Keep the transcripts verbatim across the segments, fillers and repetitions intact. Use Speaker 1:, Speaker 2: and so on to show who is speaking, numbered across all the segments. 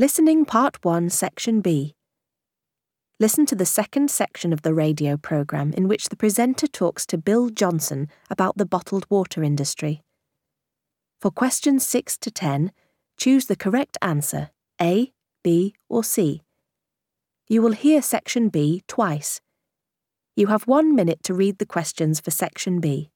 Speaker 1: Listening Part one, Section B. Listen to the second section of the radio programme in which the presenter talks to Bill Johnson about the bottled water industry. For questions six to ten, choose the correct answer, A, B or C. You will hear Section B twice. You have one minute to read the questions for Section B.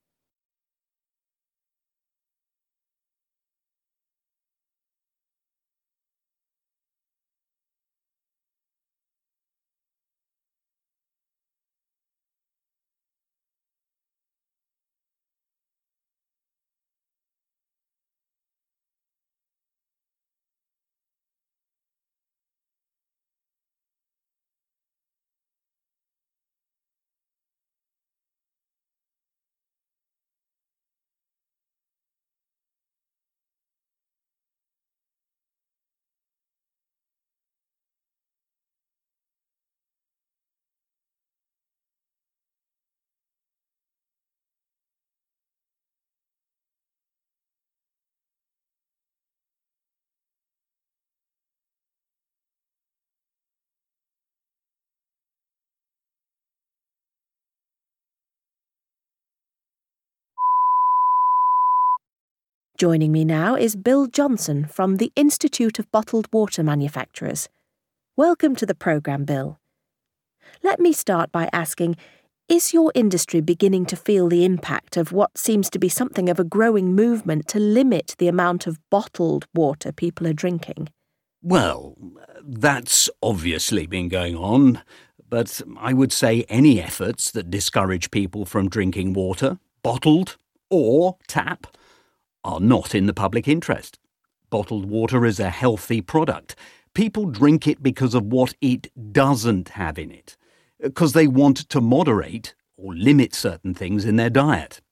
Speaker 1: Joining me now is Bill Johnson from the Institute of Bottled Water Manufacturers. Welcome to the programme, Bill. Let me start by asking, is your industry beginning to feel the impact of what seems to be something of a growing movement to limit the amount of bottled water people are drinking?
Speaker 2: Well, that's obviously been going on, but I would say any efforts that discourage people from drinking water, bottled or tap, are not in the public interest. Bottled water is a healthy product. People drink it because of what it doesn't have in it, because they want to moderate or limit certain things in their diet.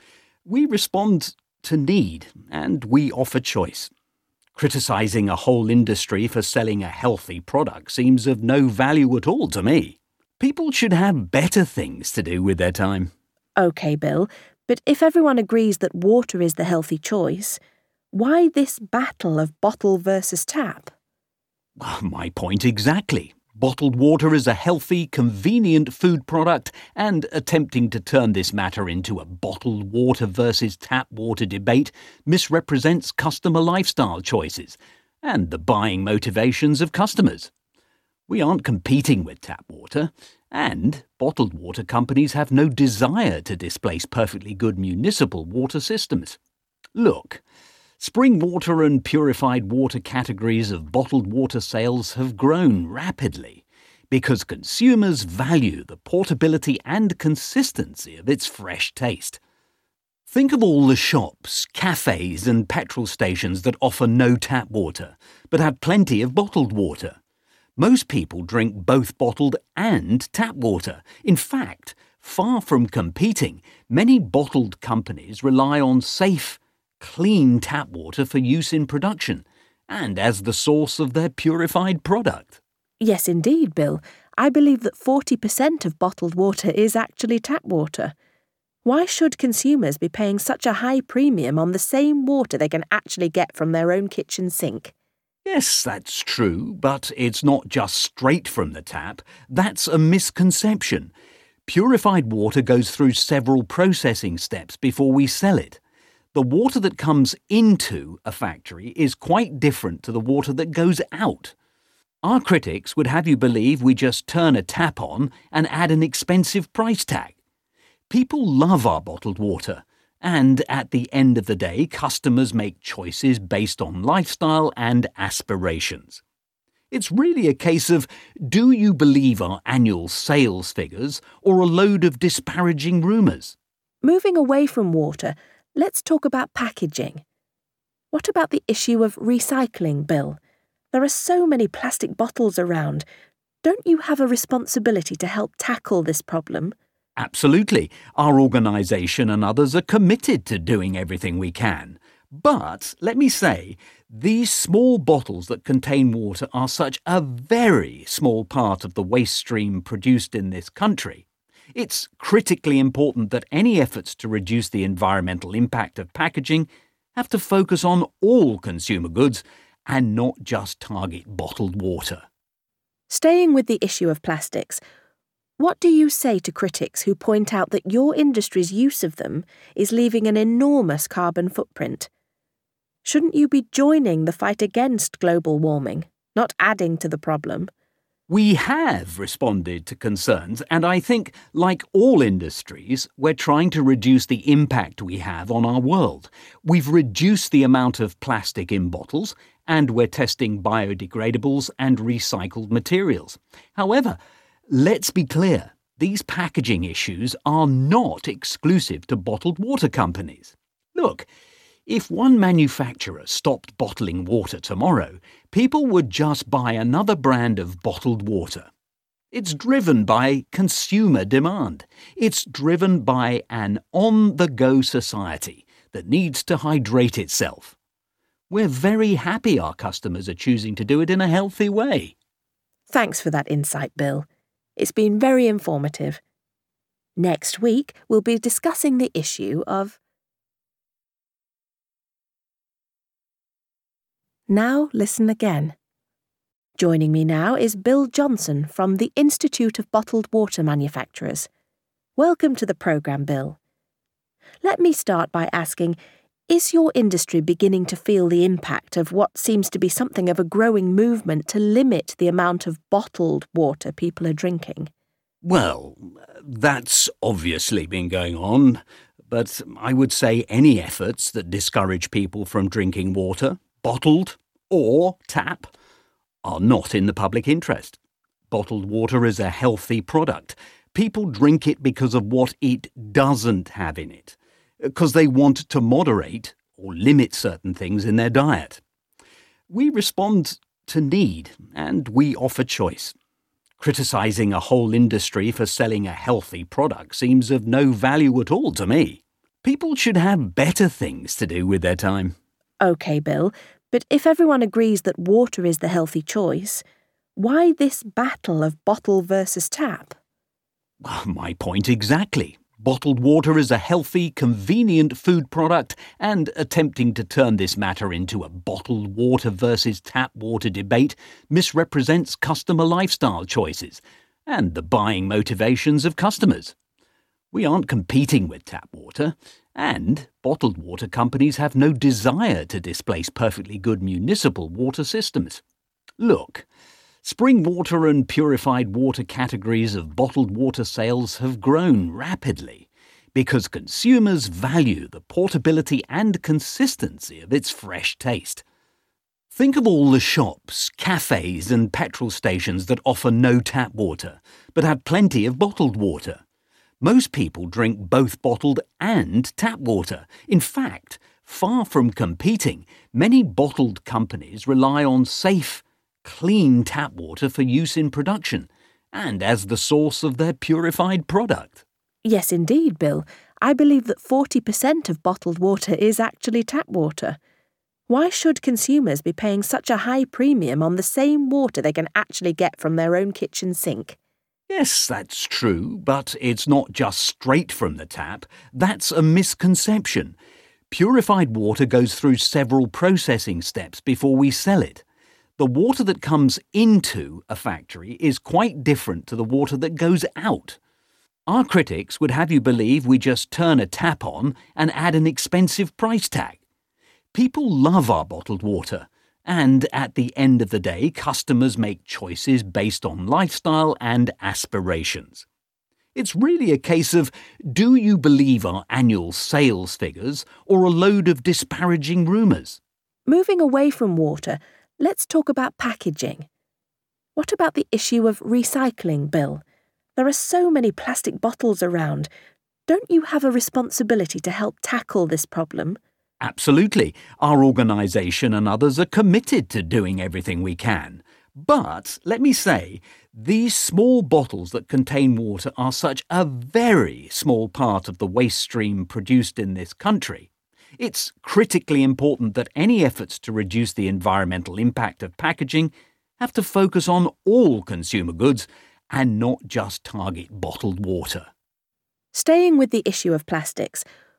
Speaker 2: We respond to need and we offer choice. Criticising a whole industry for selling a healthy product seems of no value at all to me. People should have better things to do with their time.
Speaker 1: OK, Bill. But if everyone agrees that water is the healthy choice, why this battle of bottle versus tap?
Speaker 2: Well, my point exactly. Bottled water is a healthy, convenient food product, and attempting to turn this matter into a bottled water versus tap water debate misrepresents customer lifestyle choices and the buying motivations of customers. We aren't competing with tap water, and bottled water companies have no desire to displace perfectly good municipal water systems. Look, spring water and purified water categories of bottled water sales have grown rapidly because consumers value the portability and consistency of its fresh taste. Think of all the shops, cafes and petrol stations that offer no tap water, but have plenty of bottled water. Most people drink both bottled and tap water. In fact, far from competing, many bottled companies rely on safe, clean tap water for use in production and as the source of their purified product.
Speaker 1: Yes, indeed, Bill. I believe that forty percent of bottled water is actually tap water. Why should consumers be paying such a high premium on the same water they can actually get from their own kitchen sink?
Speaker 2: Yes, that's true, but it's not just straight from the tap. That's a misconception. Purified water goes through several processing steps before we sell it. The water that comes into a factory is quite different to the water that goes out. Our critics would have you believe we just turn a tap on and add an expensive price tag. People love our bottled water. And at the end of the day, customers make choices based on lifestyle and aspirations. It's really a case of, do you believe our annual sales figures or a load of disparaging rumours?
Speaker 1: Moving away from water, let's talk about packaging. What about the issue of recycling, Bill? There are so many plastic bottles around. Don't you have a responsibility to help tackle this problem?
Speaker 2: Absolutely. Our organisation and others are committed to doing everything we can. But, let me say, these small bottles that contain water are such a very small part of the waste stream produced in this country. It's critically important that any efforts to reduce the environmental impact of packaging have to focus on all consumer goods and not just target bottled water.
Speaker 1: Staying with the issue of plastics, what do you say to critics who point out that your industry's use of them is leaving an enormous carbon footprint? Shouldn't you be joining the fight against global warming, not adding to the problem?
Speaker 2: We have responded to concerns, and I think, like all industries, we're trying to reduce the impact we have on our world. We've reduced the amount of plastic in bottles, and we're testing biodegradables and recycled materials. However, let's be clear, these packaging issues are not exclusive to bottled water companies. Look, if one manufacturer stopped bottling water tomorrow, people would just buy another brand of bottled water. It's driven by consumer demand. It's driven by an on-the-go society that needs to hydrate itself. We're very happy our customers are choosing to do it in a healthy way.
Speaker 1: Thanks for that insight, Bill. It's been very informative. Next week, we'll be discussing the issue of... Now listen again. Joining me now is Bill Johnson from the Institute of Bottled Water Manufacturers. Welcome to the programme, Bill. Let me start by asking, is your industry beginning to feel the impact of what seems to be something of a growing movement to limit the amount of bottled water people are drinking?
Speaker 2: Well, that's obviously been going on, but I would say any efforts that discourage people from drinking water, bottled or tap, are not in the public interest. Bottled water is a healthy product. People drink it because of what it doesn't have in it, because they want to moderate or limit certain things in their diet. We respond to need and we offer choice. Criticising a whole industry for selling a healthy product seems of no value at all to me. People should have better things to do with their time.
Speaker 1: OK, Bill, but if everyone agrees that water is the healthy choice, why this battle of bottle versus tap?
Speaker 2: My point exactly. Bottled water is a healthy, convenient food product, and attempting to turn this matter into a bottled water versus tap water debate misrepresents customer lifestyle choices and the buying motivations of customers. We aren't competing with tap water, and bottled water companies have no desire to displace perfectly good municipal water systems. Look, spring water and purified water categories of bottled water sales have grown rapidly because consumers value the portability and consistency of its fresh taste. Think of all the shops, cafes and petrol stations that offer no tap water, but have plenty of bottled water. Most people drink both bottled and tap water. In fact, far from competing, many bottled companies rely on safe, clean tap water for use in production and as the source of their purified product.
Speaker 1: Yes, indeed, Bill. I believe that forty percent of bottled water is actually tap water. Why should consumers be paying such a high premium on the same water they can actually get from their own kitchen sink?
Speaker 2: Yes, that's true, but it's not just straight from the tap. That's a misconception. Purified water goes through several processing steps before we sell it. The water that comes into a factory is quite different to the water that goes out. Our critics would have you believe we just turn a tap on and add an expensive price tag. People love our bottled water. And at the end of the day, customers make choices based on lifestyle and aspirations. It's really a case of, do you believe our annual sales figures or a load of disparaging rumours?
Speaker 1: Moving away from water, let's talk about packaging. What about the issue of recycling, Bill? There are so many plastic bottles around. Don't you have a responsibility to help tackle this problem?
Speaker 2: Absolutely. Our organisation and others are committed to doing everything we can. But, let me say, these small bottles that contain water are such a very small part of the waste stream produced in this country. It's critically important that any efforts to reduce the environmental impact of packaging have to focus on all consumer goods and not just target bottled water.
Speaker 1: Staying with the issue of plastics,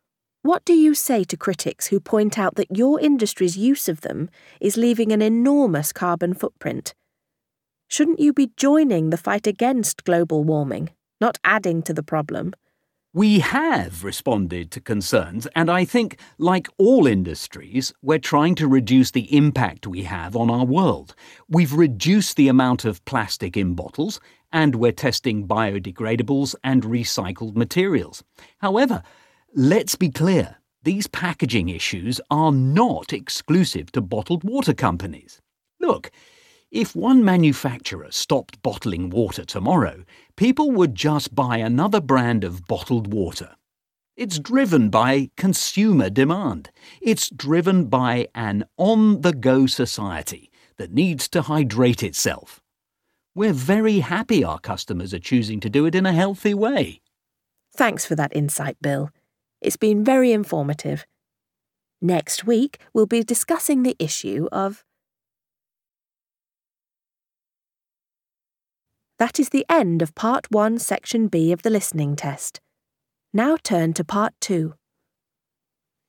Speaker 1: What do you say to critics who point out that your industry's use of them is leaving an enormous carbon footprint? Shouldn't you be joining the fight against global warming, not adding to the problem?
Speaker 2: We have responded to concerns, and I think, like all industries, we're trying to reduce the impact we have on our world. We've reduced the amount of plastic in bottles, and we're testing biodegradables and recycled materials. However, let's be clear, these packaging issues are not exclusive to bottled water companies. Look, if one manufacturer stopped bottling water tomorrow, people would just buy another brand of bottled water. It's driven by consumer demand. It's driven by an on-the-go society that needs to hydrate itself. We're very happy our customers are choosing to do it in a healthy way.
Speaker 1: Thanks for that insight, Bill. It's been very informative. Next week, we'll be discussing the issue of... That is the end of Part one, Section B of the listening test. Now turn to Part two.